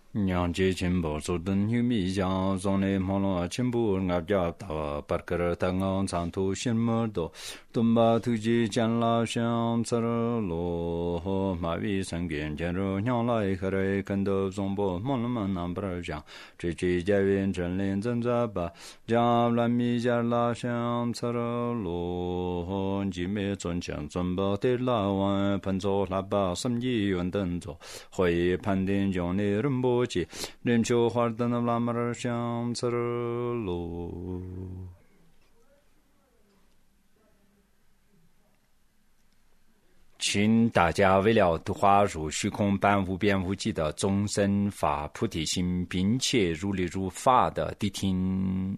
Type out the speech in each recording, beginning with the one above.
娘接亲不做等有米酱，从来忙了亲不俺家大把个当昂长途新么多，东巴土鸡将拉香吃了罗，马尾生根见着娘来和来跟到中波忙了忙南不儿讲，这几家园真连真在把将来米将拉香吃了罗，几枚尊强尊巴的拉完喷着喇叭什么运动着，会判定将你人不。人就花灯的拉马儿相次喽。请大家为了度化入虚空般无边无际的众生发菩提心，并且如理如法的谛听。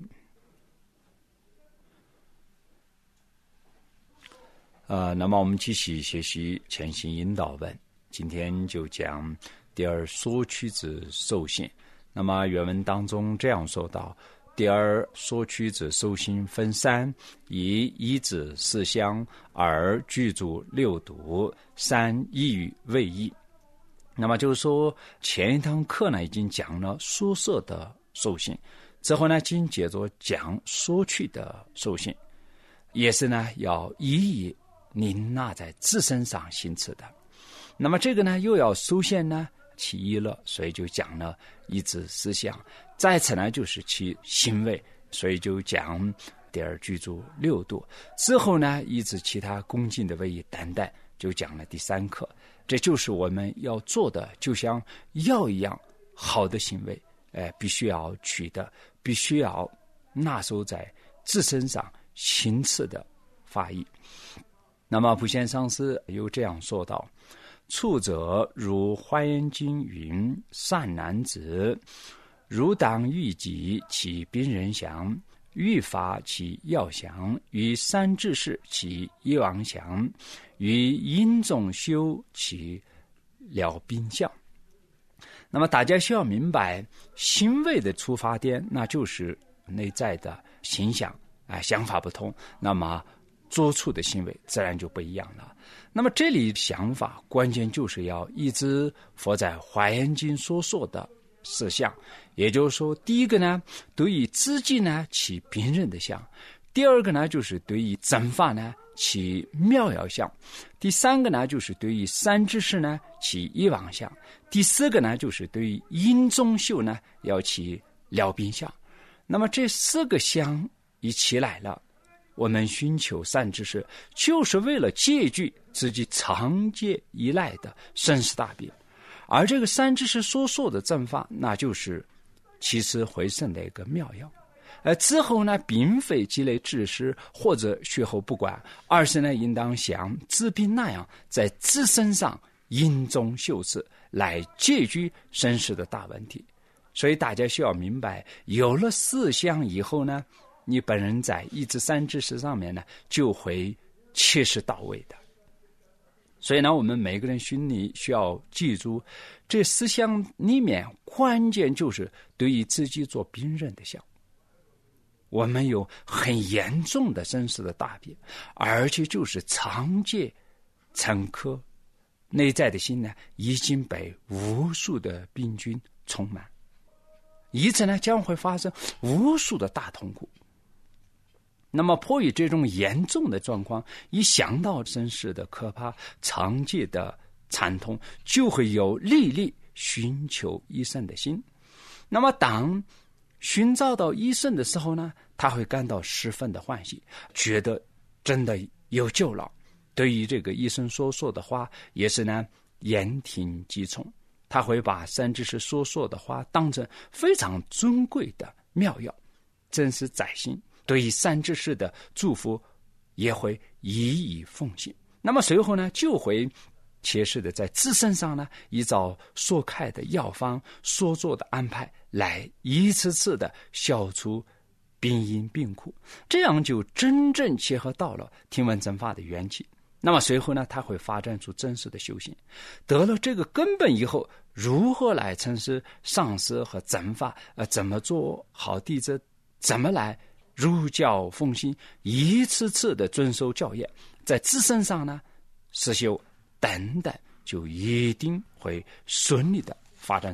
那么我们继续学习前行引导文，今天就讲第二所取之受性。那么原文当中这样说道：第二所取之受性分三：一依止四相，二具足六度，三依于位义。那么就是说，前一堂课呢已经讲了所摄的受性，之后呢紧接着讲所取的受性，也是呢要一一凝纳在自身上行持的。那么这个呢又要首先呢其一了，所以就讲了依止思想，再次呢就是其行为，所以就讲第二具足六度，之后呢依止其他恭敬的位义等等，就讲了第三课。这就是我们要做的，就像药一样，好的行为必须要取得，必须要纳收在自身上行持的法义。那么普贤上师又这样说道：处者如华严经云：善男子，如当欲己其宾人祥，欲发其要祥，于三智士其一王祥，于因中修其了宾相。那么大家需要明白，行为的出发点那就是内在的形象想法不同，那么做出的行为自然就不一样了。那么这里想法关键就是要一直佛在华严经所说的四项，也就是说，第一个呢对于自己呢起宾人的相，第二个呢就是对于正法呢起妙要相，第三个呢就是对于三智士呢起一王相，第四个呢就是对于因中修呢要起了宾相。那么这四个相一起来了，我们寻求善知识，就是为了戒据自己常戒依赖的生死大病。而这个善知识所说的正法，那就是起死回生的一个妙药。之后呢，并非积累知识或者学后不管，而是呢，应当像治病那样，在自身上因中修持，来解决生死的大问题。所以大家需要明白，有了四相以后呢，你本人在一至三知识上面呢，就会切实到位的。所以呢，我们每个人心里需要记住，这四项里面关键就是对于自己做宾人的相。我们有很严重的生死的大病，而且就是常戒沉疴，内在的心呢已经被无数的病菌充满，因此呢将会发生无数的大痛苦。那么迫于这种严重的状况，一想到生死的可怕，常戒的惨痛，就会有历历寻求医生的心。那么当寻找到医生的时候呢，他会感到十分的欢喜，觉得真的有救了。对于这个医生所说的话，也是呢言听计从，他会把善知识所说的话当成非常尊贵的妙药，真是在心。对于善知识的祝福也会一一奉行。那么随后呢，就会切实的在自身上呢，依照所开的药方所做的安排，来一次次的消除病因病苦，这样就真正切合到了听闻正法的缘起。那么随后呢，他会发展出真实的修行。得了这个根本以后，如何来承事上师和正法，怎么做好弟子，怎么来如教奉行，一次次的遵守教业，在自身上呢实修等等，就一定会顺利的发展出来。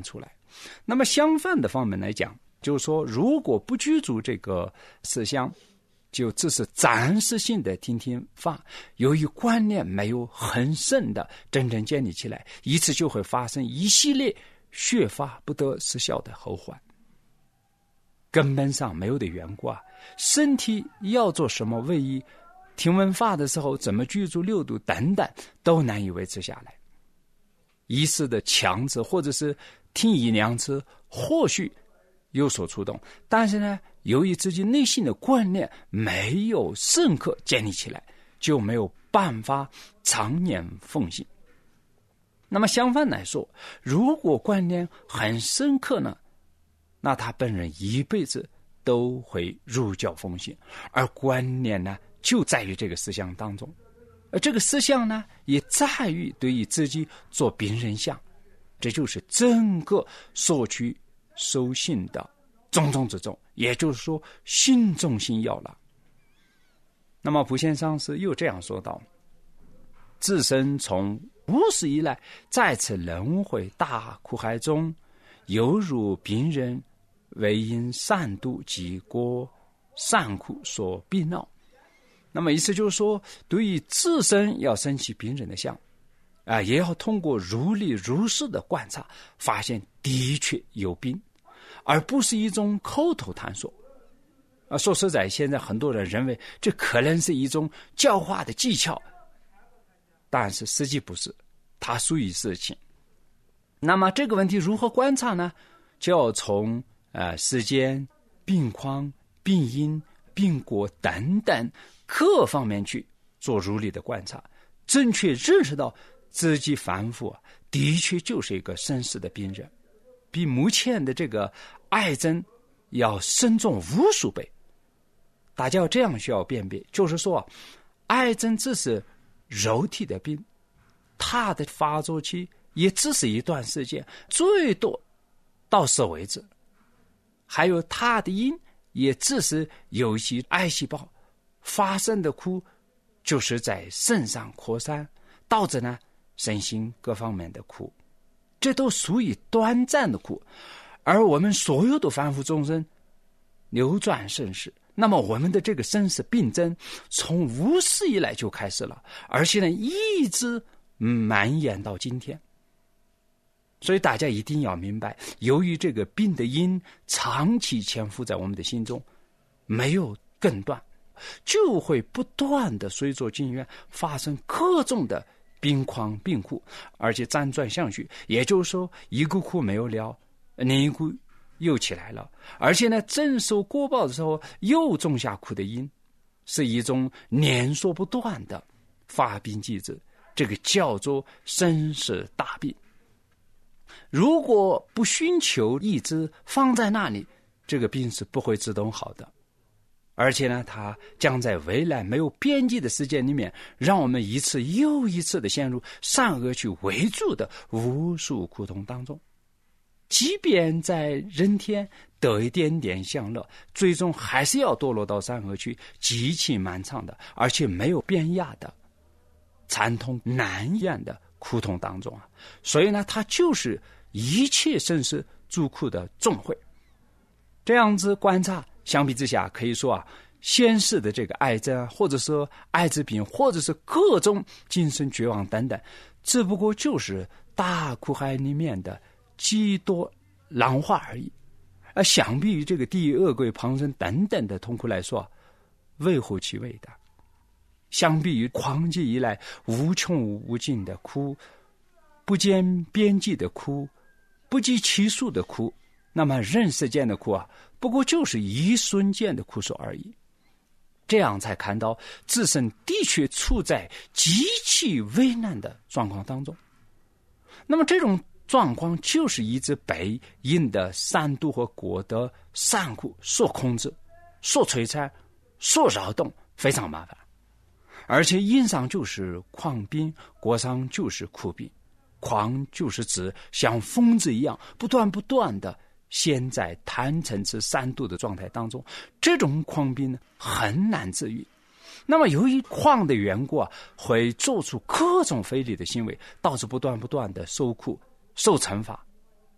那么相反的方面来讲，就是说如果不居住这个思想，就只是暂时性的听听法，由于观念没有很深的真正建立起来，因此就会发生一系列学法不得失效的后患。根本上没有的缘故啊，身体要做什么位移，听闻法的时候怎么居住六度等等，都难以维持下来。一时的强制或者是听一两次，或许有所触动，但是呢，由于自己内心的观念没有深刻建立起来，就没有办法常年奉行。那么相反来说，如果观念很深刻呢，那他本人一辈子都会如教奉行，而观念呢就在于这个思想当中，而这个思想呢也在于对于自己做病人相，这就是整个所取受信的种种之种，也就是说心中心要了。那么普贤上师又这样说道：自身从无始以来，在此轮回大苦海中，犹如病人为因善度及过善苦所逼恼。那么意思就是说，对于自身要生起病人的相也要通过如理如实的观察，发现的确有病，而不是一种口头探索。说实在，现在很多人认为这可能是一种教化的技巧，但是实际不是，它属于事情。那么这个问题如何观察呢？就要从时间、病况、病因、病果等等各方面去做如理的观察，正确认识到自己凡夫的确就是一个生死的病人，比目前的这个癌症要深重无数倍。大家要这样需要辨别，就是说癌症只是肉体的病，它的发作期也只是一段时间，最多到死为止。还有它的因也只是有一些癌细胞发生的苦，就是在肾上扩散，导致呢身心各方面的苦，这都属于短暂的苦。而我们所有的凡夫众生流转生死，那么我们的这个生死病症从无始以来就开始了，而且呢一直蔓延到今天。所以大家一定要明白，由于这个病的因长期潜伏在我们的心中，没有根断，就会不断的随着境缘发生各种的病况病苦，而且辗转相续，也就是说一个苦没有了，另一股又起来了，而且呢正受果报的时候又种下苦的因，是一种连锁不断的发病机制，这个叫做生死大病。如果不寻求医治，放在那里，这个病是不会自动好的，而且呢它将在未来没有边际的时间里面，让我们一次又一次的陷入善恶去围住的无数苦痛当中。即便在人天得一点点享乐，最终还是要堕落到善恶去，极其漫长的，而且没有边压的惨痛难言的苦痛当中所以呢它就是一切生死诸苦的总会。这样子观察，相比之下可以说现世的这个癌症或者说艾滋病，或者是各种精神绝望等等，只不过就是大苦海里面的几多浪花而已。而相比于这个地狱恶鬼旁生等等的痛苦来说，微乎其微的。相比于狂劫以来无穷无尽的苦，不见边际的苦，不计其数的苦，那么人世间的苦不过就是一瞬间的苦受而已。这样才看到自身的确处在极其危难的状况当中。那么这种状况就是一直被因的善度和果德善苦所控制、所摧残、所扰动，非常麻烦。而且因上就是狂病，果上就是苦病。狂就是指像疯子一样不断的陷在贪嗔痴三毒的状态当中，这种狂病呢很难治愈。那么由于狂的缘故会做出各种非礼的行为，导致不断的受苦受惩罚，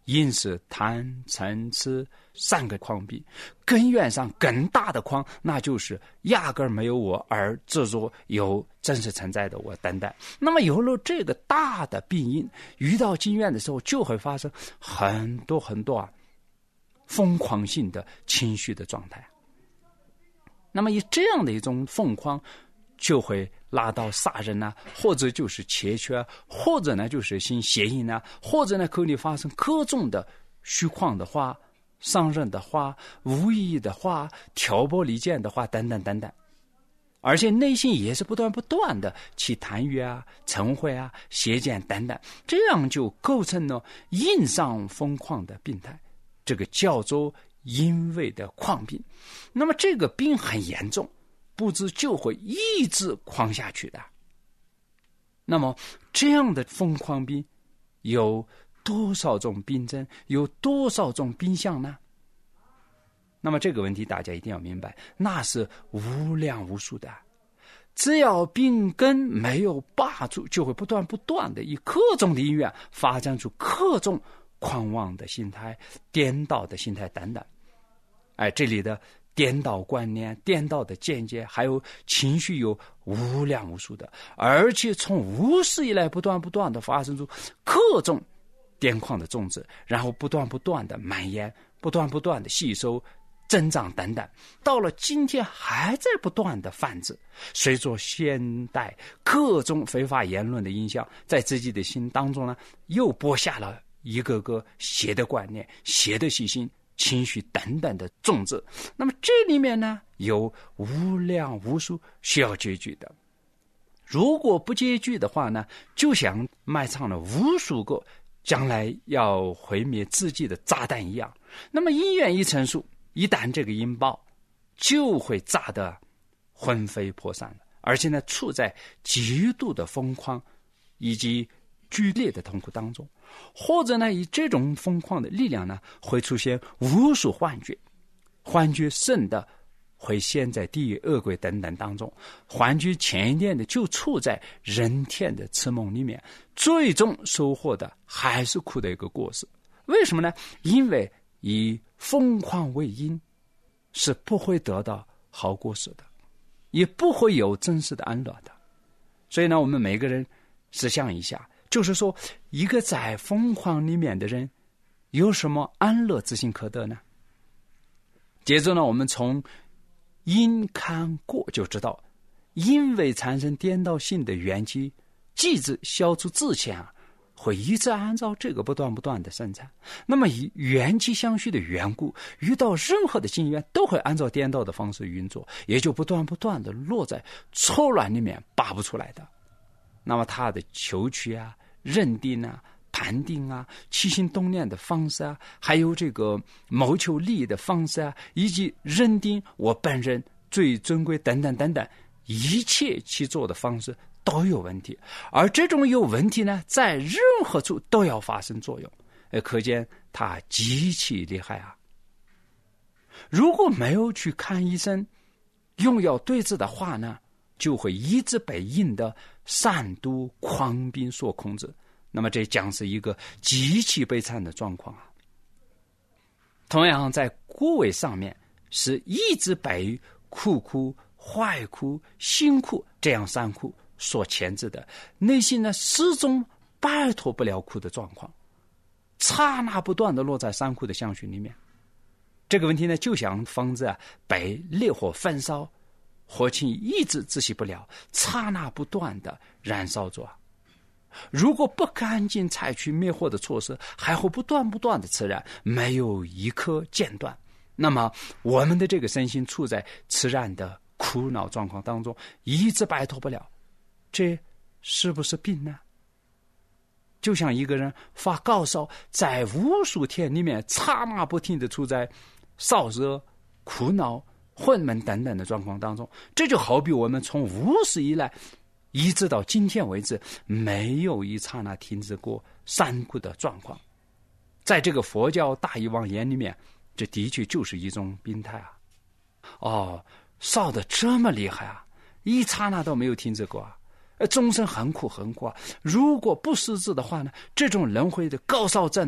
因是贪嗔痴3个狂病，根源上更大的狂，那就是压根儿没有我而执着有真实存在的我等等。那么有了这个大的病因，遇到经验的时候，就会发生很多疯狂性的情绪的状态。那么以这样的一种疯狂，就会拉到杀人啊，或者就是窃取啊，或者呢就是行邪淫啊，或者呢可能发生各种的虚妄的话、伤人的话、无意义的话、挑拨离间的话等等等等。而且内心也是不断的去贪欲啊、嗔恚啊、邪见等等，这样就构成了淫上疯狂的病态，这个叫做淫为的狂病。那么这个病很严重，不知就会一直狂下去的。那么这样的疯狂病有多少种病症，有多少种病相呢？那么这个问题大家一定要明白，那是无量无数的。只要病根没有拔住，就会不断的以各种的因缘发展出各种狂妄的心态、颠倒的心态等等。这里的颠倒观念、颠倒的见解，还有情绪有无量无数的，而且从无始以来不断的发生出各种癫狂的种子，然后不断的蔓延，不断的吸收、增长等等，到了今天还在不断的繁殖。随着现代各种非法言论的影响，在自己的心当中呢，又播下了一个个邪的观念、邪的习性、情绪等等的种子。那么这里面呢，有无量无数需要解决的。如果不解决的话呢，就像埋藏了无数个将来要毁灭自己的炸弹一样。那么因缘一成熟，一旦这个引爆，就会炸得魂飞魄散的，而且呢，处在极度的疯狂以及剧烈的痛苦当中。或者呢，以这种疯狂的力量呢，会出现无数幻觉，幻觉深的会陷在地狱、恶鬼等等当中，幻觉浅一点的就处在人天的痴梦里面，最终收获的还是苦的一个果实。为什么呢？因为以疯狂为因，是不会得到好果实的，也不会有真实的安乐的。所以呢，我们每个人思想一下，就是说，一个在疯狂里面的人，有什么安乐之心可得呢？接着呢，我们从因看过就知道，因为产生颠倒性的缘起，机制消除之前会一直按照这个不断的生产。那么以缘起相续的缘故，遇到任何的境缘都会按照颠倒的方式运作，也就不断的落在错乱里面拔不出来的。那么他的求取啊、认定啊、判定啊、起心动念的方式啊，还有这个谋求利益的方式啊，以及认定我本人最尊贵等等，一切去做的方式都有问题。而这种有问题呢，在任何处都要发生作用，可见它极其厉害啊。如果没有去看医生，用药对治的话呢，就会一直被阴的善毒狂病所控制。那么这将是一个极其悲惨的状况啊。同样在果位上面，是一直被苦、坏苦、辛苦这样3苦所牵制的，内心呢始终摆脱不了苦的状况，刹那不断的落在3苦的相续里面。这个问题呢，就像房子被烈火焚烧，火情一直止息不了，刹那不断的燃烧着。如果不赶紧采取灭火的措施，还会不断的刺燃，没有一刻间断。那么我们的这个身心处在刺燃的苦恼状况当中，一直摆脱不了，这是不是病呢？就像一个人发高烧，在无数天里面刹那不停的处在烧热、苦恼、昏闷等等的状况当中，这就好比我们从无始以来一直到今天为止，没有一刹那停止过3苦的状况。在这个佛教大义妄言里面，这的确就是一种病态啊。烧得这么厉害啊，一刹那都没有停止过啊。终身很苦啊。如果不施治的话呢，这种轮回的高烧症啊，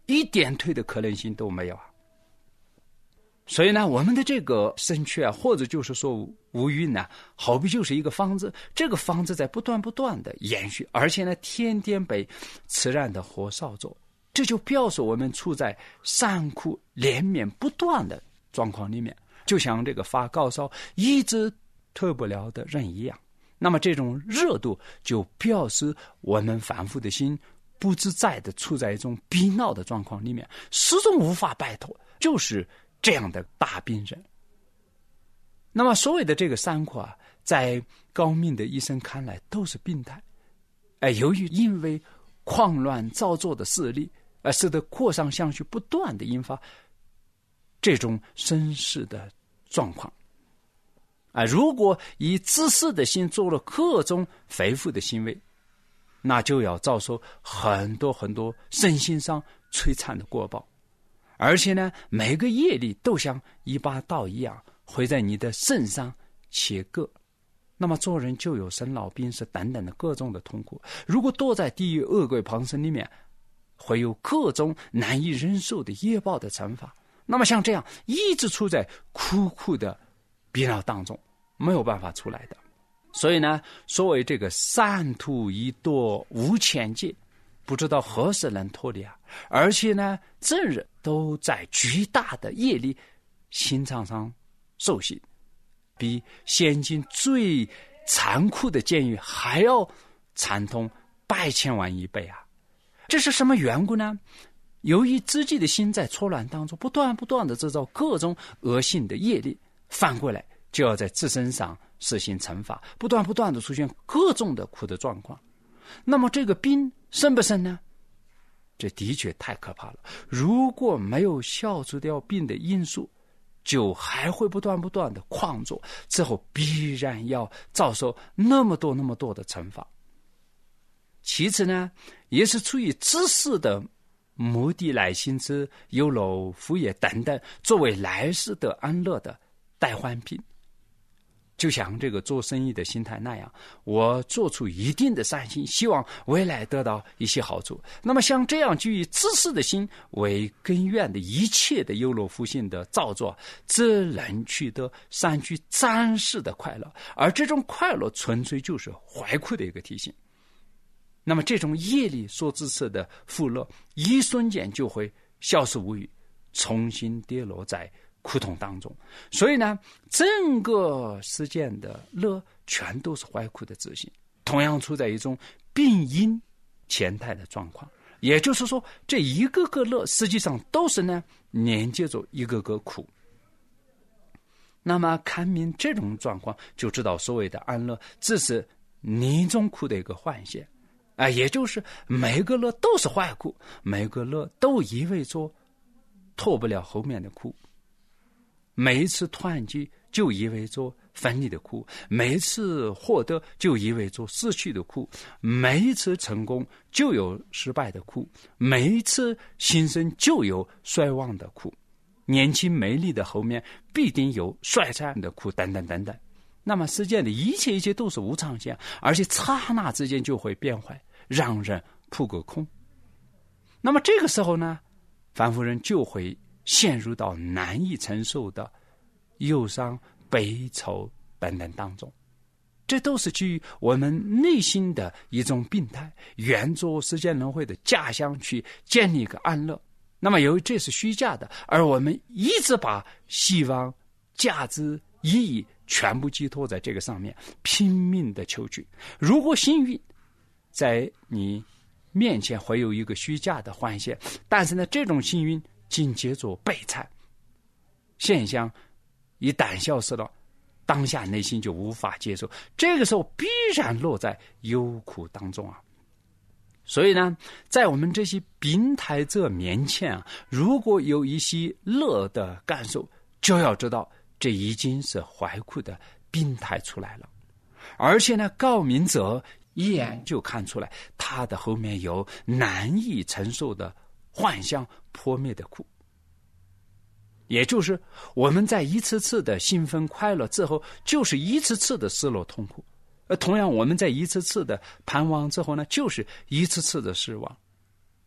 一点退的可能性都没有啊。所以呢，我们的这个身躯啊，或者就是说五蕴呢，好比就是一个房子，这个房子在不断的延续，而且呢，天天被炽热的火烧着，这就表示我们处在山苦连绵不断的状况里面，就像这个发高烧一直退不了的人一样。那么这种热度就表示我们反复的心不自在的处在一种逼闹的状况里面，始终无法摆脱，就是这样的大病人。那么所谓的这个三苦啊，在高明的医生看来都是病态。由于因为狂乱造作的势力，使得扩散相续不断的引发这种身世的状况。如果以自私的心做了各种非法的行为，那就要遭受很多身心上摧残的果报。而且呢，每个业力都像一把刀一样，会在你的身上切割。那么做人就有生老病死等等的各种的痛苦。如果躲在地狱恶鬼旁生里面，会有各种难以忍受的业报的惩罚。那么像这样一直处在苦的逼恼当中，没有办法出来的。所以呢，所谓这个三途一堕无前界，不知道何时能脱离啊！而且呢，正人都在巨大的业力心肠上受刑，比现今最残酷的监狱还要惨痛100千万1倍啊！这是什么缘故呢？由于自己的心在错乱当中不断的制造各种恶性的业力，反过来就要在自身上实行惩罚，不断的出现各种的苦的状况。那么这个病生不生呢？这的确太可怕了。如果没有消除掉病的因素，就还会不断的狂作，之后必然要遭受那么多的惩罚。其次呢，也是出于自私的目的来行之有漏副业等等，作为来世得安乐的代换品。就像这个做生意的心态那样，我做出一定的善心，希望未来得到一些好处。那么像这样基于自私的心为根源的一切的有漏福性的造作，只能取得散去暂时的快乐，而这种快乐纯粹就是坏苦的一个体现。那么这种业力所支持的富乐，一瞬间就会消失无余，重新跌落在苦痛当中。所以呢，整个世间的乐全都是坏苦的自性，同样处在一种病因前态的状况。也就是说，这一个个乐实际上都是呢连接着一个个苦。那么看明这种状况，就知道所谓的安乐只是另一种苦的一个幻现。也就是每个乐都是坏苦，每个乐都意味着脱不了后面的苦。每一次团聚就意味着分离的苦，每一次获得就意味着失去的苦，每一次成功就有失败的苦，每一次新生就有衰亡的苦，年轻美丽的后面必定有衰残的苦，等等。那么世间的一切都是无常现，而且刹那之间就会变坏，让人扑个空。那么这个时候呢，凡夫人就会陷入到难以承受的忧伤、悲愁等等当中。这都是基于我们内心的一种病态，沿着世间轮回的假象去建立一个安乐。那么由于这是虚假的，而我们一直把希望、价值、意义全部寄托在这个上面，拼命的求取。如果幸运在你面前会有一个虚假的幻现，但是呢，这种幸运紧接着悲惨现象一旦消失了，当下内心就无法接受，这个时候必然落在忧苦当中啊。所以呢，在我们这些病态者面前啊，如果有一些乐的感受，就要知道这已经是坏苦的病态出来了。而且呢，高明者一眼就看出来他的后面有难以承受的幻象破灭的苦。也就是我们在一次次的兴奋快乐之后，就是一次次的失落痛苦。同样我们在一次次的盼望之后呢，就是一次次的失望。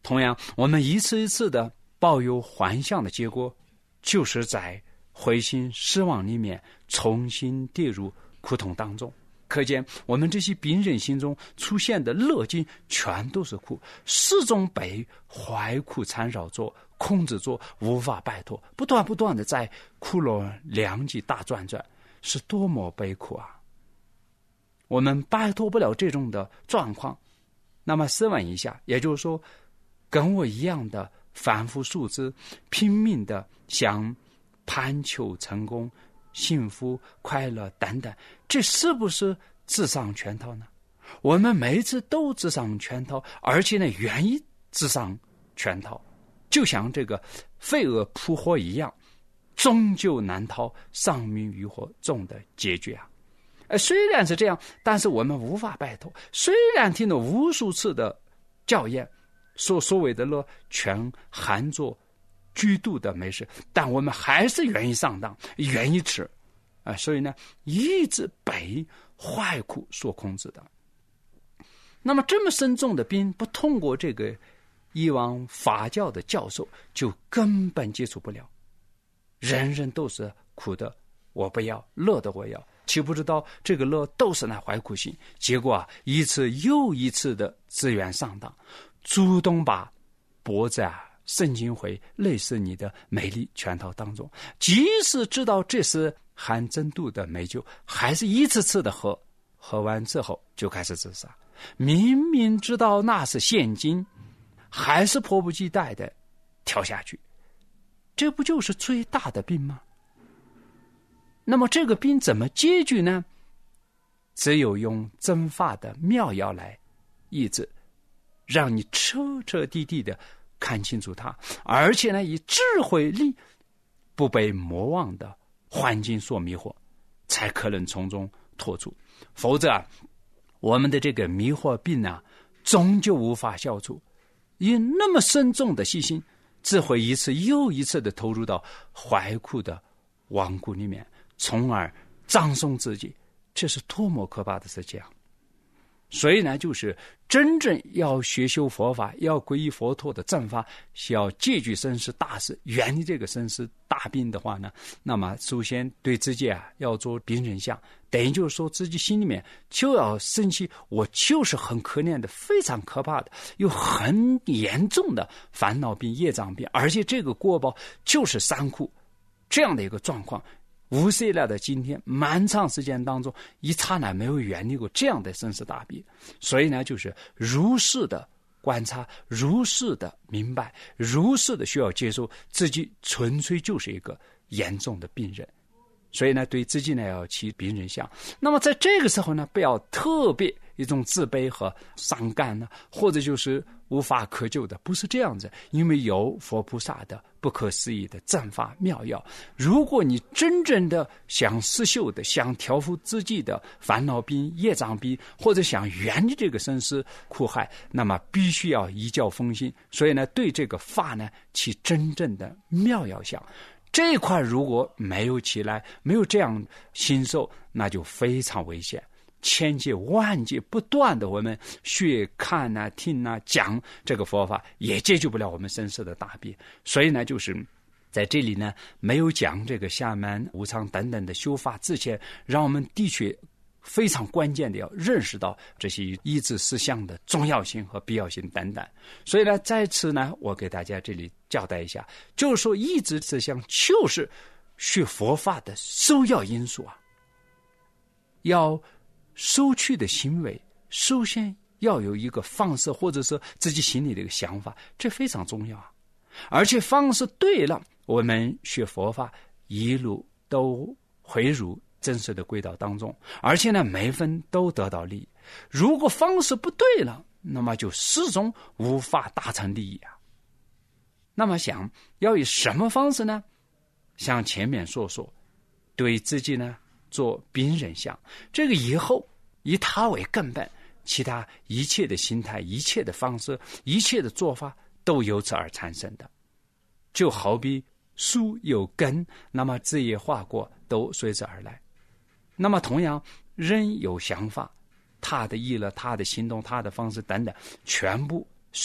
同样，我们一次一次的抱有幻象的结果，就是在灰心失望里面重新跌入苦痛当中。可见我们这些病人心中出现的乐境全都是苦，始终被坏苦缠绕着、控制着，无法摆脱，不断的在苦乐两极大转转，是多么悲苦啊！我们摆脱不了这种的状况，那么试问一下，也就是说跟我一样的反复数字，拼命的想攀求成功、幸福、快乐等等，这是不是自上圈套呢？我们每一次都自上圈套，而且呢愿意自上圈套，就像这个飞蛾扑火一样，终究难逃上民于火中的结局啊！虽然是这样，但是我们无法摆脱。虽然听了无数次的教验，所谓的乐全含着剧毒的美食，但我们还是愿意上当，愿意吃所以呢，一直被坏苦所控制的。那么这么深重的病，不通过这个以往法教的教授，就根本接触不了。人人都是苦的我不要，乐的我要，岂不知道这个乐都是那坏苦心？结果一次又一次的自愿上当，主动把脖子伸进回类似你的美丽圈套当中，即使知道这是含真度的美酒，还是一次次的喝完之后就开始自杀。明明知道那是现金，还是迫不及待的跳下去，这不就是最大的病吗？那么这个病怎么解决呢？只有用真法的妙药来医治，让你彻彻底底的看清楚它，而且呢以智慧力不被魔妄的环境所迷惑，才可能从中脱出。否则我们的这个迷惑病终究无法消除。以那么深重的细心，只会一次又一次的投入到怀苦的亡谷里面，从而葬送自己，这是多么可怕的事情啊！所以呢，就是真正要学修佛法，要皈依佛陀的正法，要戒惧生死大事，远离这个生死大病的话呢，那么首先对自己要做病人相，等于就是说自己心里面就要生气，我就是很可怜的，非常可怕的，有很严重的烦恼病、业障病，而且这个果报就是三苦，这样的一个状况。无始以来的今天，漫长时间当中，一刹那没有远离过这样的生死大病。所以呢，就是如是的观察，如是的明白，如是的需要接受自己纯粹就是一个严重的病人。所以呢，对自己呢要起病人相。那么在这个时候呢，不要特别一种自卑和伤感呢，或者就是无法可救的，不是这样子。因为有佛菩萨的不可思议的正法妙药，如果你真正的想实修的，想调伏自己的烦恼病、业障病，或者想远离这个生死苦海，那么必须要依教奉行。所以呢，对这个法呢起真正的妙药相。这一块如果没有起来，没有这样心受，那就非常危险。千劫万劫不断的我们学看听讲这个佛法，也解决不了我们生死的大病。所以呢，就是在这里呢，没有讲这个下满无常等等的修法之前，让我们的确非常关键的要认识到这些医治实相的重要性和必要性等等。所以呢，在此呢，我给大家这里交代一下，就是说医治实相就是学佛法的首要因素要收取的行为，首先要有一个方式，或者是自己心里的一个想法，这非常重要而且方式对了，我们学佛法一路都回入真实的轨道当中，而且呢，每分都得到利益。如果方式不对了，那么就始终无法达成利益那么想要以什么方式呢？像前面所说，对自己呢做病人相，这个以后以它为根本，其他一切的心态、一切的方式、一切的做法都由此而产生的。就好比树有根，那么枝叶花果都随之而来。那么同样，人有想法，他的意乐、他的行动、他的方式等等，全部随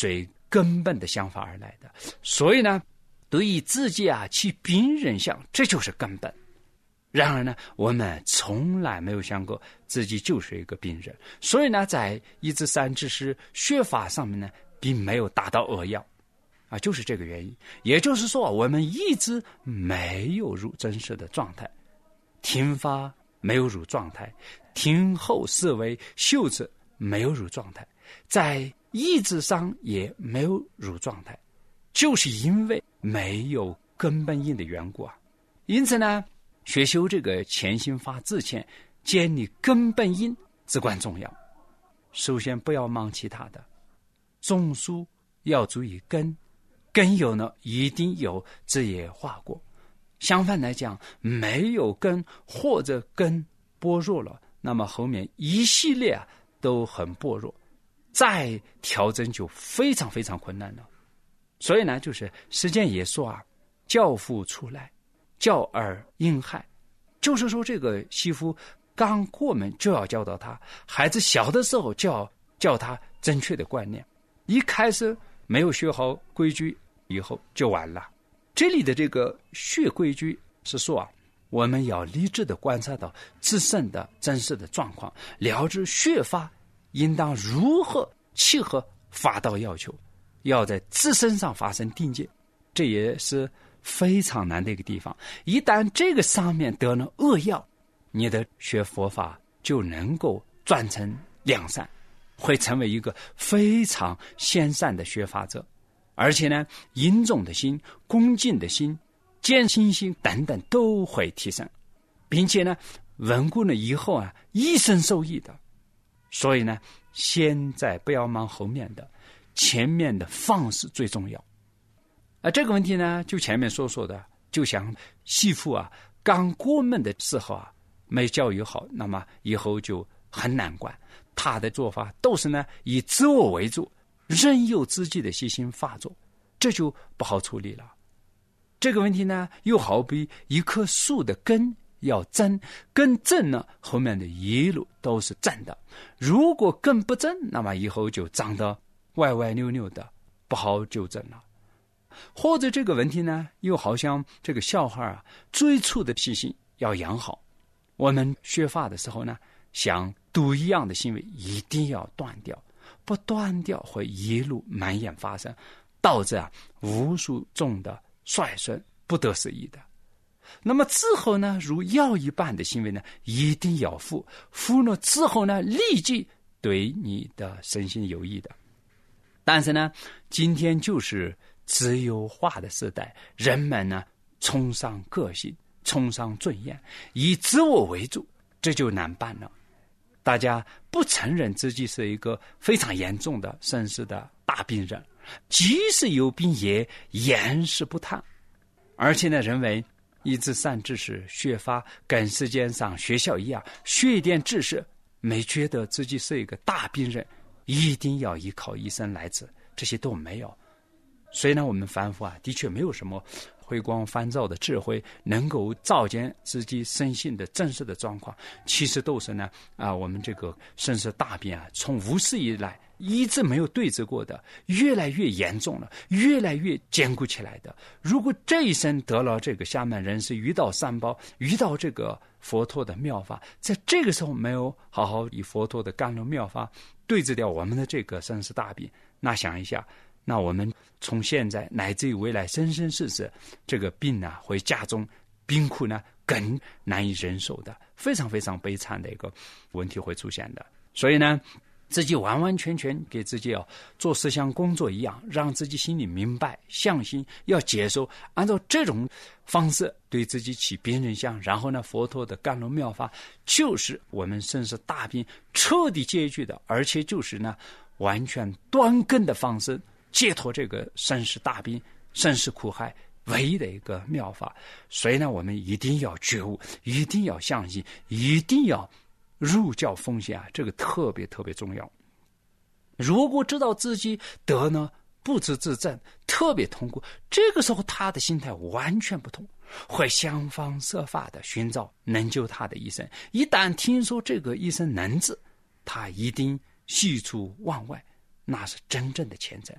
根本的想法而来的。所以呢，对于自己起病人相，这就是根本。然而呢，我们从来没有想过自己就是一个病人，所以呢，在一至三知识学法上面呢，并没有达到扼要就是这个原因。也就是说，我们一直没有入真实的状态，听法没有入状态，听后思维修持没有入状态，在意志上也没有入状态，就是因为没有根本因的缘故因此呢，学修这个潜心法之前，建立根本因至关重要。首先不要忙其他的，种树要注意根，根有呢一定有枝叶化过。相反来讲，没有根或者根薄弱了，那么后面一系列都很薄弱，再调整就非常非常困难了。所以呢，就是实践也说教父出来，教儿婴孩，就是说这个媳妇刚过门就要教导他，孩子小的时候就要教他正确的观念，一开始没有学好规矩，以后就完了。这里的这个学规矩是说我们要理智的观察到自身的真实的状况，了知学法应当如何契合法道要求，要在自身上发生定见，这也是非常难的一个地方。一旦这个上面得了扼要，你的学佛法就能够转成良善，会成为一个非常贤善的学法者。而且呢，殷重的心、恭敬的心、坚信心等等都会提升，并且呢，稳固了以后一生受益的。所以呢，现在不要忙后面的，前面的方式最重要。这个问题呢，就前面所说的，就像媳妇刚过门的时候没教育好，那么以后就很难管。他的做法都是呢以自我为主，任由自己的习性发作，这就不好处理了。这个问题呢，又好比一棵树的根要正，根正呢，后面的一路都是正的。如果根不正，那么以后就长得歪歪扭扭的，不好纠正了。或者这个问题呢，又好像这个小孩最初的习性要养好。我们学法的时候呢，像毒一样的行为一定要断掉，不断掉会一路蔓延发生，导致无数种的衰损，不得思议的。那么之后呢，如药一般的行为呢，一定要服了之后呢，立即对你的身心有益的。但是呢，今天就是自由化的时代，人们呢崇尚个性，崇尚尊严，以自我为主，这就难办了。大家不承认自己是一个非常严重的身世的大病人，即使有病也掩饰不谈，而且呢，认为一至三知识学法跟世界上学校一样，学一点知识，没觉得自己是一个大病人，一定要依靠医生来治，这些都没有。所以呢，我们凡夫的确没有什么回光返照的智慧，能够照见自己身心的真实的状况。其实都是呢我们这个身世大病从无始以来一直没有对治过的，越来越严重了，越来越坚固起来的。如果这一生得了这个下面人世，遇到三宝，遇到这个佛陀的妙法，在这个时候没有好好以佛陀的甘露妙法对治掉我们的这个身世大病，那想一下，那我们从现在乃至于未来生生世世，这个病会加重，病苦呢更难以忍受的，非常非常悲惨的一个问题会出现的。所以呢，自己完完全全给自己做思想工作一样，让自己心里明白相信，要接受，按照这种方式对自己起病人相，然后呢，佛陀的甘露妙法就是我们身世大病彻底解决的，而且就是呢完全断根的方式解脱这个身世大病、身世苦海唯一的一个妙法。所以呢，我们一定要觉悟，一定要相信，一定要入教奉献这个特别特别重要。如果知道自己得呢不知自证，特别痛苦，这个时候他的心态完全不同，会想方设法的寻找能救他的医生。一旦听说这个医生能治，他一定喜出望外，那是真正的虔诚。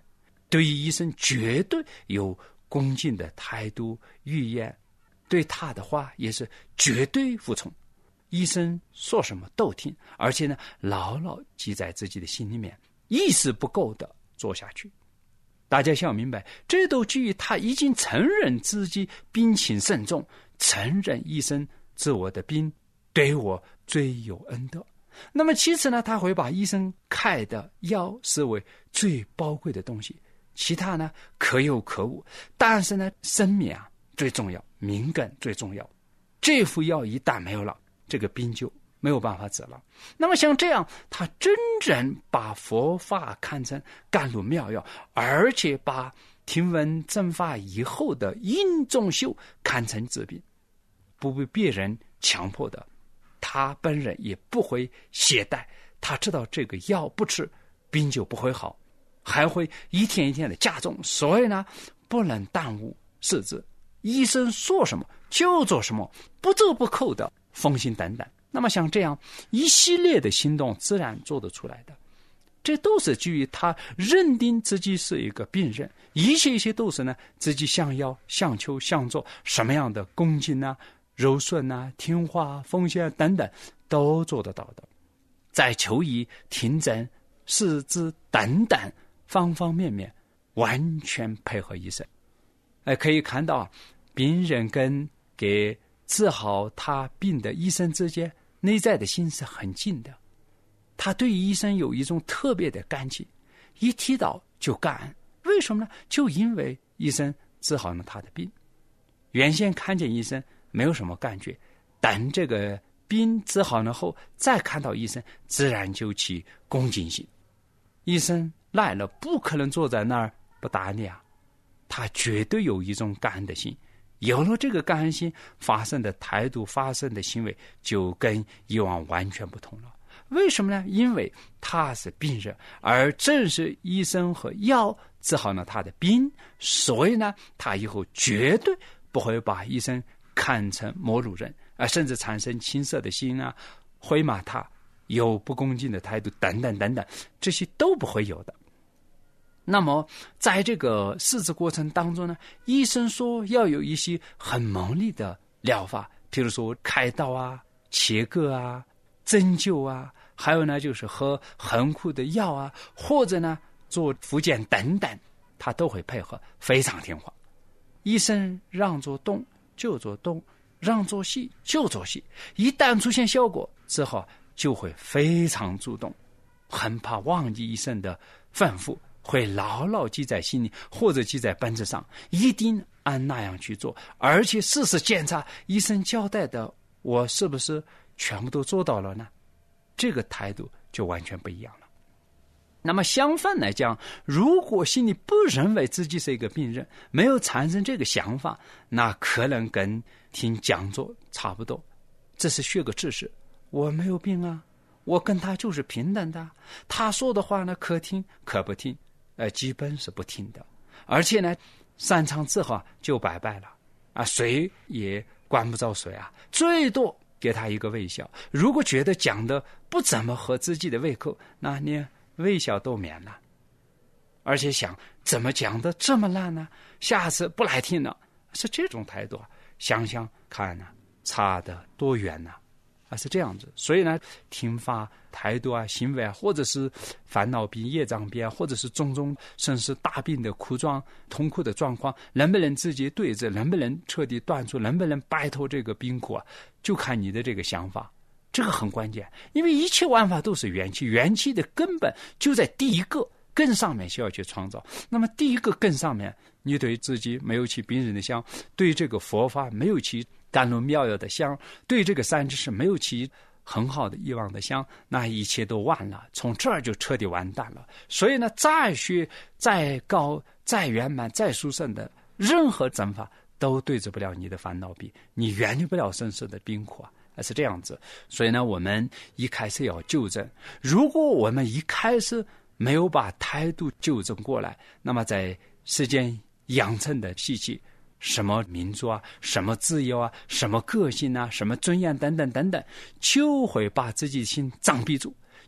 对于医生绝对有恭敬的态度语言，对他的话也是绝对服从，医生说什么都听，而且呢牢牢记在自己的心里面，意识不够的做下去。大家想明白，这都基于他已经承认自己病情慎重，承认医生治我的病对我最有恩德。那么其次呢，他会把医生开的药视为最宝贵的东西，其他呢可有可无，但是呢生命最重要，命根最重要。这副药一旦没有了，这个病就没有办法治了。那么像这样，他真正把佛法看成甘露妙药，而且把听闻正法以后的因中修看成治病，不被别人强迫的，他本人也不会懈怠。他知道这个药不吃，病就不会好，还会一天一天的加重，所以呢不能耽误事子，医生说什么就做什么，不折不扣的奉行等等。那么像这样一系列的行动自然做得出来的，这都是基于他认定自己是一个病人，一切都是呢自己想要想求想做什么样的恭敬柔顺听话奉献等等都做得到的，在求医听诊识字等等方方面面完全配合医生。可以看到病人跟给治好他病的医生之间内在的心是很近的，他对于医生有一种特别的感情，一提到就感恩。为什么呢？就因为医生治好了他的病，原先看见医生没有什么感觉，等这个病治好了后再看到医生，自然就起恭敬心。医生来了不可能坐在那儿不打理他绝对有一种感恩的心，有了这个感恩心，发生的态度发生的行为就跟以往完全不同了。为什么呢？因为他是病人，而正是医生和药治好了他的病，所以呢他以后绝对不会把医生看成陌路人，甚至产生青涩的心回骂他，有不恭敬的态度等等等等，这些都不会有的。那么在这个施治过程当中呢，医生说要有一些很猛烈的疗法，譬如说开刀切割针灸还有呢就是喝很苦的药或者呢做复健等等，他都会配合，非常听话。医生让做动就做动，让做戏就做戏，一旦出现效果之后就会非常主动，很怕忘记医生的吩咐，会牢牢记在心里或者记在本子上，一定按那样去做，而且事实检查医生交代的我是不是全部都做到了呢？这个态度就完全不一样了。那么相反来讲，如果心里不认为自己是一个病人，没有产生这个想法，那可能跟听讲座差不多，这是学个知识，我没有病我跟他就是平等的，他说的话呢可听可不听，基本是不听的，而且呢散场之后就拜拜了谁也管不着谁最多给他一个微笑，如果觉得讲的不怎么合自己的胃口，那你微笑都免了，而且想怎么讲的这么烂呢？下次不来听了，是这种态度想想看差得多远是这样子。所以呢听法态度行为或者是烦恼病业障病或者是种种甚至大病的苦状痛苦的状况，能不能直接对治，能不能彻底断除，能不能摆脱这个病苦就看你的这个想法，这个很关键。因为一切万法都是元气，元气的根本就在第一个根上面需要去创造。那么第一个根上面，你对自己没有起病人的香，对这个佛法没有起甘露妙药的香，对这个三知识没有起很好的欲望的香，那一切都完了，从这儿就彻底完蛋了。所以呢再学再高再圆满再殊胜的任何正法都对治不了你的烦恼病，你远离不了生死的病苦是这样子。所以呢我们一开始要纠正，如果我们一开始没有把态度纠正过来，那么在世间养成的习气，什么民主什么自由什么个性什么尊严等等等等，就会把自己的心障蔽住，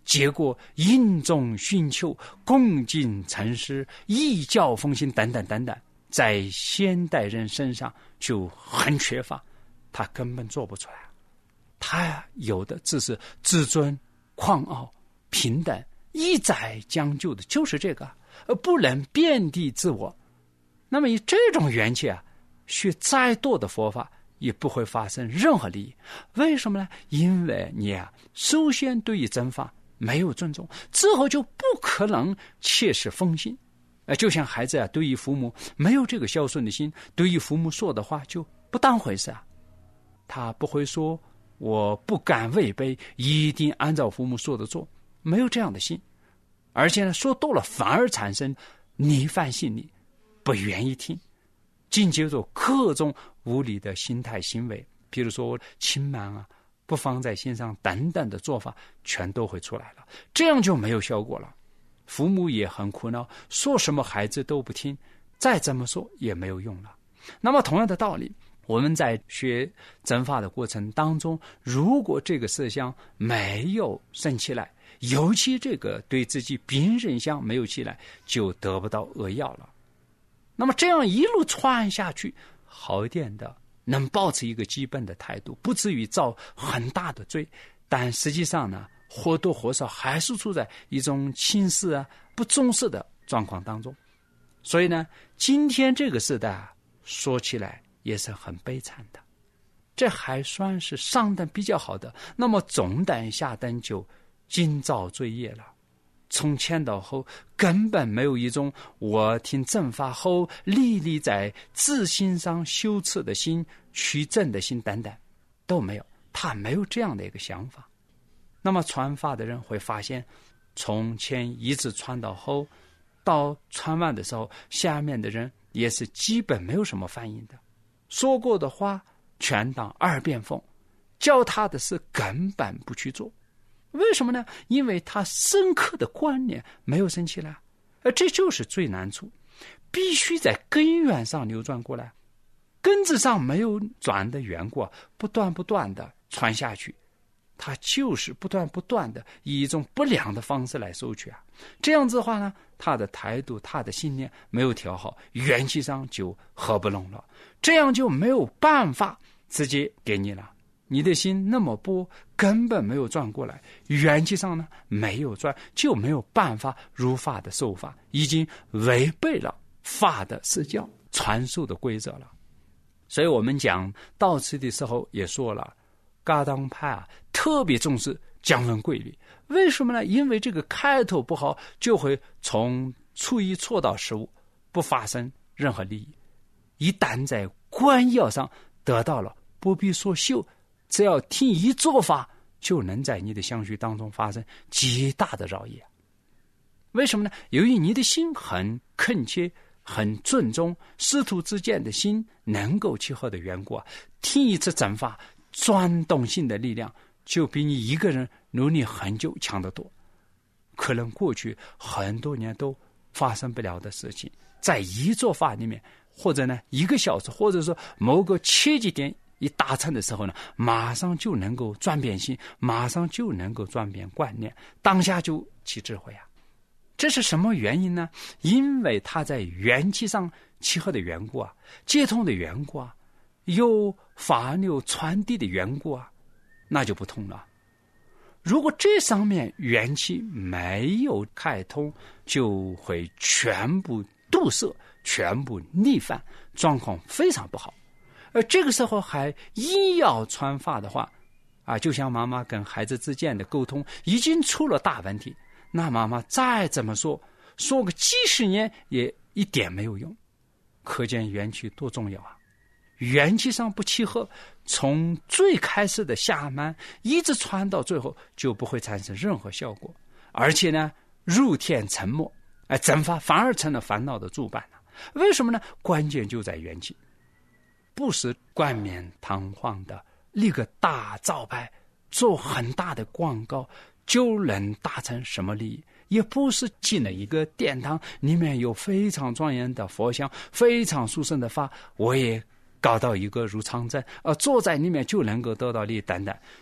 结果殷重熏求，恭敬诚实，异教奉行等等等等，在现代人身上就很缺乏，他根本做不出来。他有的只是自尊、狂傲、平等，一再将就的就是这个，不能遍地自我。那么以这种元气啊，学再多的佛法也不会发生任何利益。为什么呢？因为你啊，首先对于真法没有尊重，之后就不可能切实奉行。就像孩子啊，对于父母没有这个孝顺的心，对于父母说的话就不当回事啊。他不会说我不敢违背，一定按照父母说的做，没有这样的心。而且呢，说多了反而产生逆反心理，不愿意听，紧接着各种无理的心态行为，比如说轻慢啊、不放在心上等等的做法，全都会出来了。这样就没有效果了，父母也很苦恼，说什么孩子都不听，再怎么说也没有用了。那么同样的道理，我们在学真法的过程当中，如果这个色相没有生起来，尤其这个对自己病人相没有起来，就得不到恶药了。那么这样一路传下去，好一点的能保持一个基本的态度，不至于造很大的罪，但实际上呢，或多或少还是处在一种轻视啊、不重视的状况当中。所以呢，今天这个时代啊，说起来也是很悲惨的。这还算是上等比较好的，那么中等下等就尽造罪业了。从前到后根本没有一种我听正法后历历在自心上修持的心、取正的心等等都没有，他没有这样的一个想法。那么传法的人会发现，从前一直传到后，到传完的时候，下面的人也是基本没有什么反应的，说过的话全当耳边风，教他的事根本不去做。为什么呢？因为他深刻的观念没有升起来，这就是最难处，必须在根源上扭转过来。根子上没有转的缘故，不断的传下去，他就是不断的以一种不良的方式来收取啊。这样子的话呢，他的态度、他的信念没有调好，元气上就合不拢了，这样就没有办法直接给你了。你的心那么薄，根本没有转过来，元气上呢没有转，就没有办法如法的受法，已经违背了法的释教传授的规则了。所以我们讲道次的时候也说了，噶当派啊特别重视讲文规律。为什么呢？因为这个开头不好，就会从初一错到15，不发生任何利益。一旦在观要上得到了，不必说修，只要听一做法，就能在你的相续当中发生极大的饶益。为什么呢？由于你的心很恳切、很尊重，师徒之间的心能够契合的缘故啊，听一次正法，转动性的力量就比你一个人努力很久强得多。可能过去很多年都发生不了的事情，在一做法里面，或者呢1个小时，或者说某个切记点一达成的时候呢，马上就能够转变心，马上就能够转变观念，当下就起智慧啊。这是什么原因呢？因为他在元气上契合的缘故啊，接通的缘故啊，有法流传递的缘故啊，那就不同了。如果这上面元气没有开通，就会全部堵塞，全部逆反，状况非常不好。而这个时候还硬要传法的话啊，就像妈妈跟孩子之间的沟通已经出了大问题，那妈妈再怎么说个几十年也一点没有用。可见元气多重要啊！元气上不契合，从最开始的下慢一直传到最后，就不会产生任何效果，而且呢入天沉没，正法反而成了烦恼的主板了。为什么呢？关键就在元气。不是冠冕堂皇的立个大招牌，做很大的广告就能达成什么利益，也不是进了一个殿堂，里面有非常庄严的佛像，非常殊胜的法，我也搞到一个如常证，坐在里面就能够得到利益等等。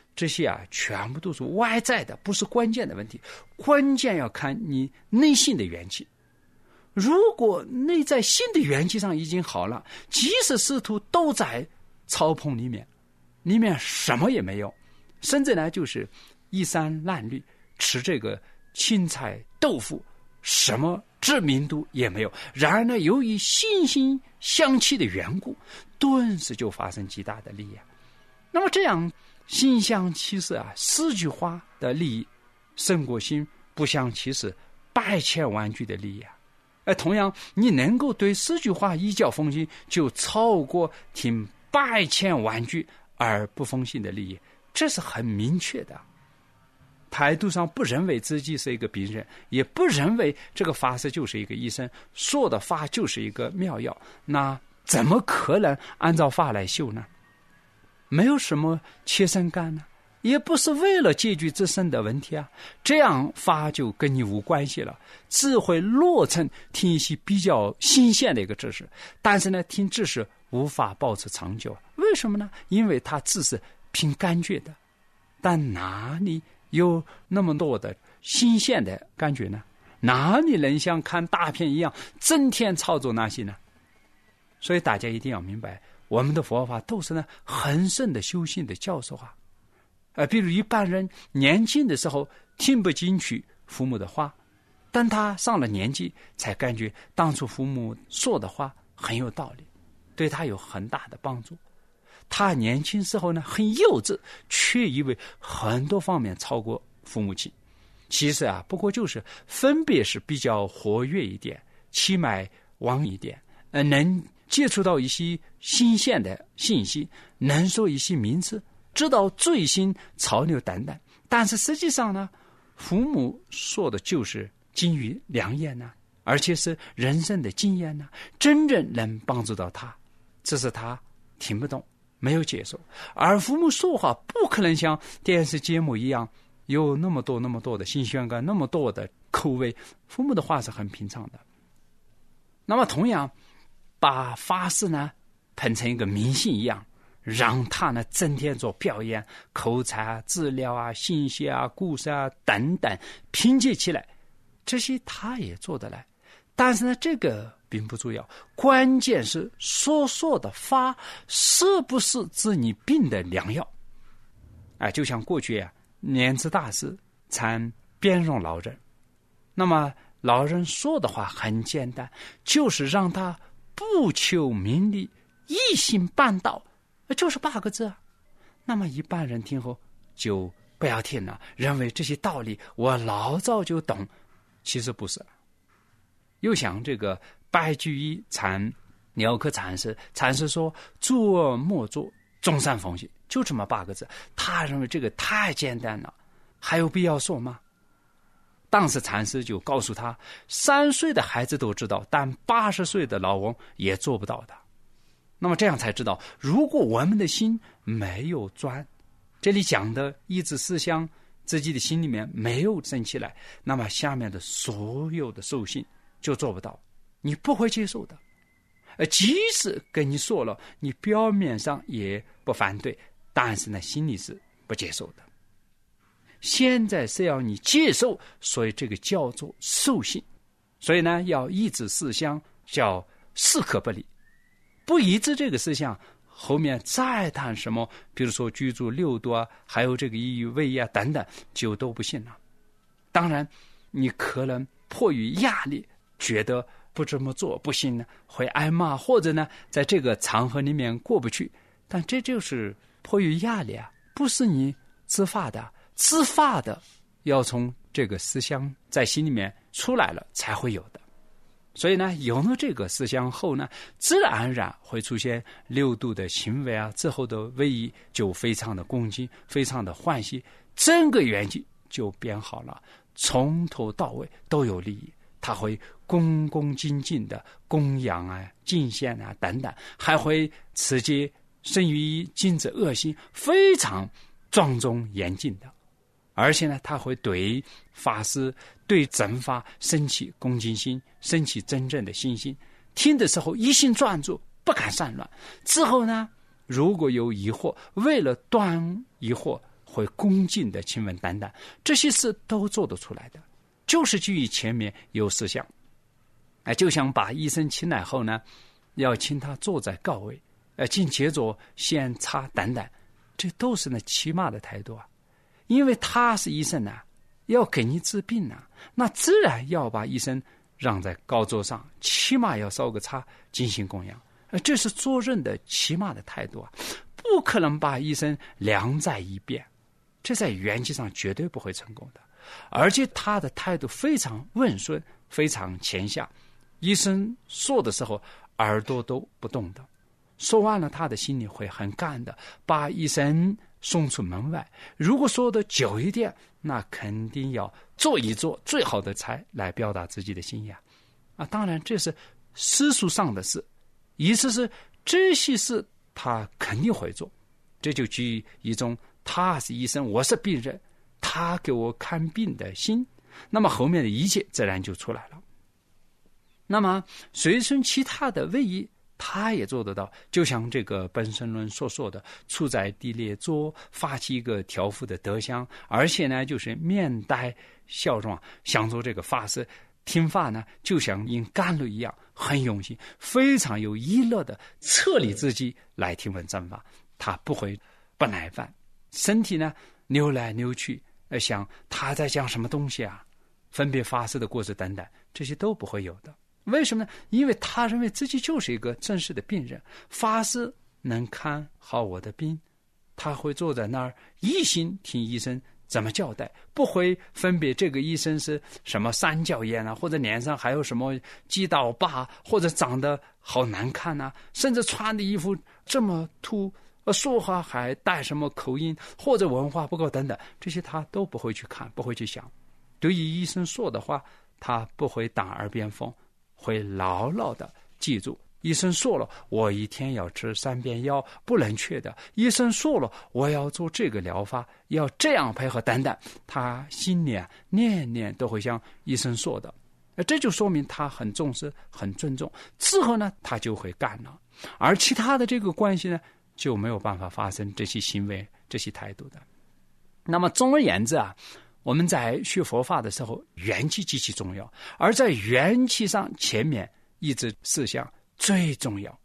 这些全部都是外在的，不是关键的问题。关键要看你内心的元气。如果内在心的元气上已经好了，即使师徒都在草棚里面什么也没有，甚至呢就是衣衫褴褛，吃这个青菜豆腐，什么知名度也没有。然而呢，由于心心相契的缘故，顿时就发生极大的利益。那么这样心相契是4句话的利益，胜过心不相契是100千万句的利益。同样，你能够对4句话一觉奉行，就超过听100千万句而不奉行的利益，这是很明确的。态度上不认为自己是一个病人，也不认为这个法师就是一个医生，说的法就是一个妙药，那怎么可能按照法来修呢？没有什么切身感呢，也不是为了解决自身的问题这样法就跟你无关系了，只会落成听一些比较新鲜的一个知识，但是呢，听知识无法保持长久。为什么呢？因为它只是凭感觉的，但哪里有那么多的新鲜的感觉呢？哪里能像看大片一样整天操作那些呢？所以大家一定要明白，我们的佛法都是很深的修行的教授比如一般人年轻的时候听不进去父母的话，但他上了年纪才感觉当初父母说的话很有道理，对他有很大的帮助。他年轻时候很幼稚，却以为很多方面超过父母亲。其实不过就是分别是比较活跃一点，气脉旺一点，能接触到一些新鲜的信息，能说一些名词，知道最新潮流等等。但是实际上呢，父母说的就是金玉良言而且是人生的经验真正能帮助到他，只是他听不懂，没有接受。而父母说话不可能像电视节目一样有那么多的新鲜感，那么多的口味，父母的话是很平常的。那么同样把法师捧成一个明星一样，让他整天做表演，口才资料信息故事等等拼接起来，这些他也做得来。但是这个并不重要，关键是说的法是不是治你病的良药。就像过去莲池大师参边戎老人，那么老人说的话很简单，就是让他不求名利，一心办道，就是8个字那么一般人听后就不要听了，认为这些道理我老早就懂，其实不是。又像这个白居易参鸟窠禅师说作莫作，众善奉行，就这么8个字。他认为这个太简单了，还有必要说吗？当时禅师就告诉他，3岁的孩子都知道，但80岁的老翁也做不到的。那么这样才知道，如果我们的心没有钻，这里讲的意志思想自己的心里面没有升起来，那么下面的所有的受信就做不到，你不会接受的。即使跟你说了，你表面上也不反对，但是心里是不接受的。现在是要你接受，所以这个叫做受信。所以要抑制思想，叫适可不离。不抑制这个思想，后面再谈什么，比如说居住6度还有这个意义位移等等，就都不信了。当然你可能迫于压力觉得不这么做不行会挨骂，或者在这个场合里面过不去，但这就是迫于压力不是你自发的。自发的要从这个思想在心里面出来了才会有的。所以有了这个思想后自然而然会出现6度的行为之后的位移就非常的恭敬，非常的欢喜，整个缘起就变好了，从头到尾都有利益。他会恭恭敬敬的供养敬献等等，还会持戒生于禁止恶行，非常庄重严谨的。而且他会对法师对正法升起恭敬心，升起真正的信心，听的时候一心专注，不敢散乱。之后如果有疑惑，为了断疑惑会恭敬的亲吻等等，这些事都做得出来的，就是基于前面有4项。就像把医生请来后呢，要请他坐在高位，紧接着先擦等等，这都是起码的态度啊。因为他是医生啊，要给你治病啊，那自然要把医生让在高座上，起码要烧个茶进行供养，这是做人的起码的态度啊，不可能把医生晾在一边，这在元气上绝对不会成功的。而且他的态度非常温顺，非常谦下，医生说的时候耳朵都不动的，说完了他的心里会很干的，把医生送出门外。如果说的久一点，那肯定要做一做最好的菜来表达自己的心意啊。当然这是世俗上的事，意思是这些事他肯定会做，这就基于一种他是医生，我是病人，他给我看病的心，那么后面的一切自然就出来了。那么随顺其他的位移他也做得到，就像这个本身论所说的，处在地列坐，发起一个调伏的德相，而且呢就是面带笑容，想做这个法师听法呢，就像因甘露一样，很用心，非常有意乐的策立自己来听闻正法，他不会不耐烦，身体呢扭来扭去，想他在讲什么东西啊，分别法师的故事等等，这些都不会有的。为什么呢？因为他认为自己就是一个真实的病人，法师能看好我的病，他会坐在那儿一心听医生怎么交代，不会分别这个医生是什么三角眼啊，或者脸上还有什么几道疤，或者长得好难看啊，甚至穿的衣服这么土，说话还带什么口音，或者文化不够等等，这些他都不会去看，不会去想。对于医生说的话，他不会当耳边风，会牢牢的记住，医生说了我一天要吃3遍药，不能缺的，医生说了我要做这个疗法，要这样配合等等，他心里念念都会像医生说的，这就说明他很重视很尊重，之后呢他就会干了，而其他的这个关系呢就没有办法发生这些行为这些态度的。那么总而言之我们在学佛法的时候，元气极其重要，而在元气上前面一直4项最重要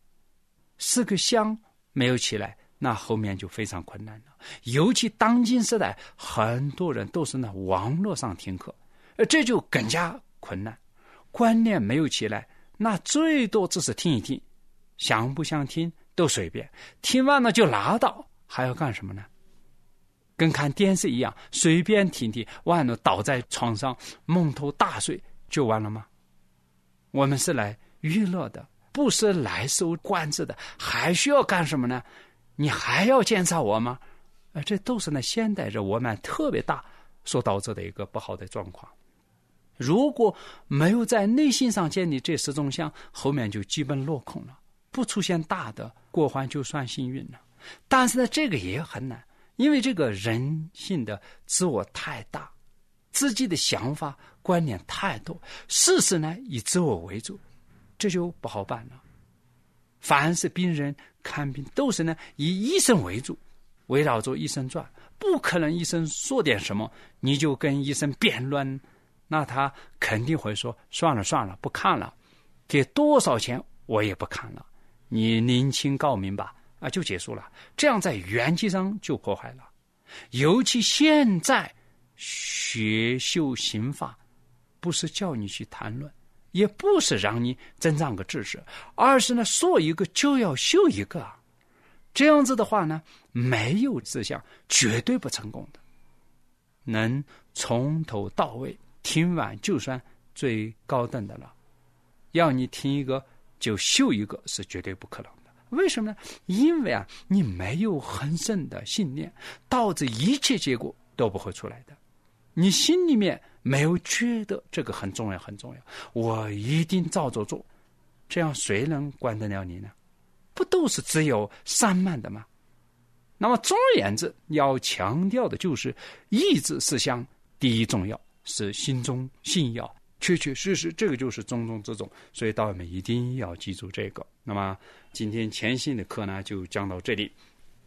，4个相没有起来，那后面就非常困难了。尤其当今时代，很多人都是网络上听课，这就更加困难。观念没有起来，那最多只是听一听，想不想听都随便，听完了就拉倒，还要干什么呢？跟看电视一样，随便听听，完了倒在床上蒙头大睡就完了吗？我们是来娱乐的，不是来受管制的，还需要干什么呢？你还要检查我吗？这都是现代人我们特别大所导致的一个不好的状况。如果没有在内心上建立这4种相，后面就基本落空了，不出现大的过患就算幸运了。但是呢，这个也很难，因为这个人性的自我太大，自己的想法观念太多，事实呢以自我为主，这就不好办了。凡是病人看病都是以医生为主，围绕着医生转，不可能医生说点什么你就跟医生辩论，那他肯定会说算了算了，不看了，给多少钱我也不看了，你宁请高明吧，就结束了。这样在元气上就破坏了。尤其现在学修行法，不是叫你去谈论，也不是让你增长个知识，而是说一个就要修一个。这样子的话呢，没有志向绝对不成功的。能从头到尾听完就算最高等的了，要你听一个就修一个是绝对不可能的。为什么呢？因为你没有很深的信念，导致一切结果都不会出来的。你心里面没有觉得这个很重要很重要，我一定照着做，这样谁能管得了你呢？不都是只有散漫的吗？那么总而言之，要强调的就是意志思想第一重要，是心中信要，确确实实这个就是重中之重，所以道友们一定要记住这个。那么今天前行的课呢就讲到这里，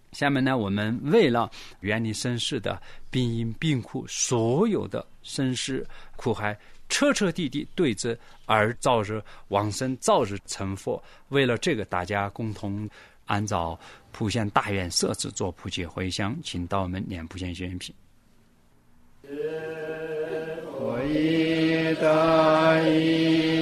下面呢，我们为了远离生世的病因病苦，所有的生世苦害彻彻底底对治，而早日往生，早日成佛。为了这个，大家共同按照普贤大愿设置做普济回向，请到我们念普贤宣品。我以大义